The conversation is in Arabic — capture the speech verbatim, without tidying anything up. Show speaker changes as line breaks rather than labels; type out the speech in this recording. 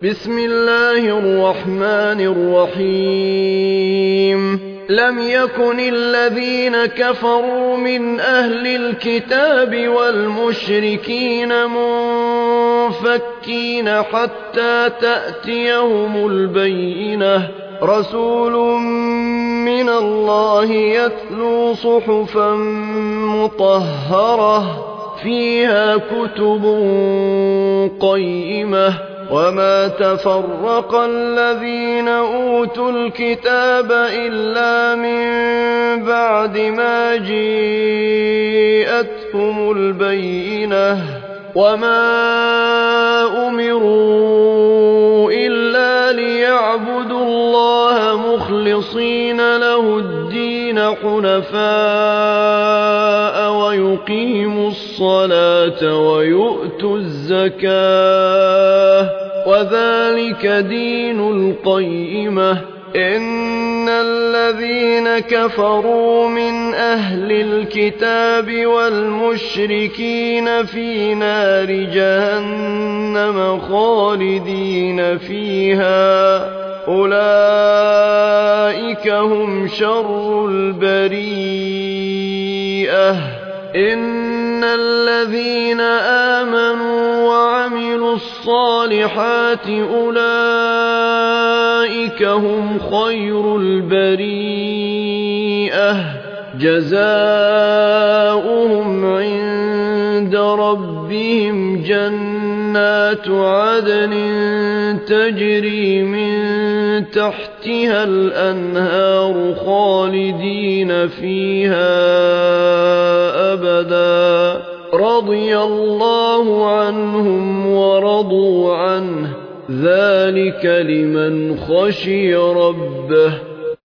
بسم الله الرحمن الرحيم لم يكن الذين كفروا من أهل الكتاب والمشركين منفكين حتى تأتيهم البينة رسول من الله يتلو صحفا مطهرة فيها كتب قيمة وما تفرق الذين أوتوا الكتاب إلا من بعد ما جاءتهم البينة وما أمروا إلا ليعبدوا الله مخلصين له الدين حنفاء ويقيموا الصلاة ويؤتوا الزكاة وذلك دين القيمة إن الذين كفروا من أهل الكتاب والمشركين في نار جهنم خالدين فيها أولئك هم شر البريئة إن الذين آمنوا وعملوا الصالحات أولئك هم خير البريئة جزاؤهم عند ربهم جنات عدن تجري من تحتها الأنهار خالدين فيها أبدا رضي الله عنهم ورضوا عنه ذلك لمن خشي ربه